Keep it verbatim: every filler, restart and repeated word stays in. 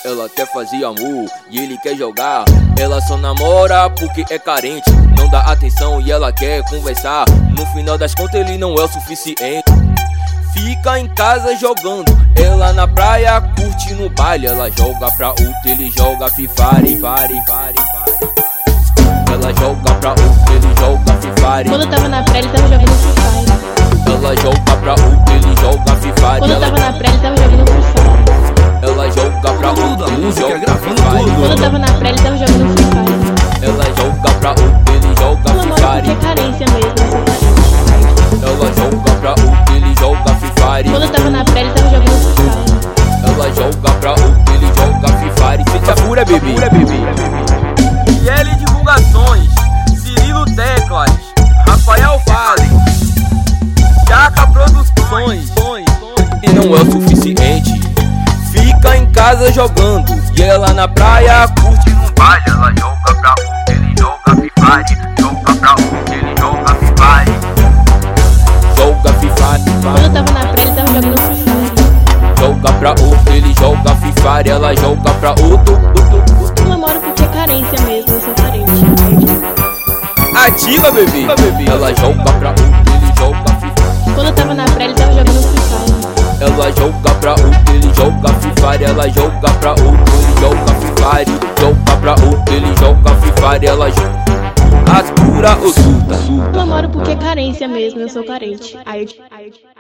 ela quer fazer amor e ele quer jogar. Ela só namora porque é carente, não dá atenção e ela quer conversar. No final das contas ele não é o suficiente. Fica em casa jogando, ela na praia curte no baile. Ela joga pra outro, ele joga Fifari, vari, vari, vari. Ela joga pra outro, ele joga Fifari. Quando eu tava na praia, ele tava jogando Free Fire. Ela joga pra outro, ele joga Fifari. Quando eu tava na praia, ele tava jogando Free Fire. Ela joga pra outro, ele joga Fifari. Quando eu tava na praia, ele tava jogando Free Fire. Ela joga pra outro, ele joga Meu amor, Fifari. porque é carência mesmo, eu sou carente. Ela joga pra outro, ele joga Fifari. Quando eu tava na praia, ele tava jogando Free Fire. Ela joga pra outro, ele joga Fifari. Sente a fúria, bebê. I L Divulgações, Cirilo Teclas, Rafael Vale, Jaca Produções. E não é o suficiente, fica em casa jogando e ela na praia curte no baile. Ela joga pra outro, ele joga Fifari. Joga pra outro, ele joga Fifari. Joga Fifari. Quando eu tava na praia, ele tava jogando Free Fire. Joga pra outro, ele joga Fifari. Ela joga pra outro, outro, outro. Eu namoro porque é carência mesmo, eu sou carente. Ativa, bebê. Ela joga pra outro, ele joga Fifari. Quando eu tava na praia, ele tava jogando Free Fire. Ela joga pra outro, ele joga Fifari. Ela joga pra outro, ele joga Fifari. Joga pra outro, ele joga Fifari. Ela joga Ascura ou suta. Eu namoro porque é carência mesmo, eu sou carente. Aí eu, aí eu,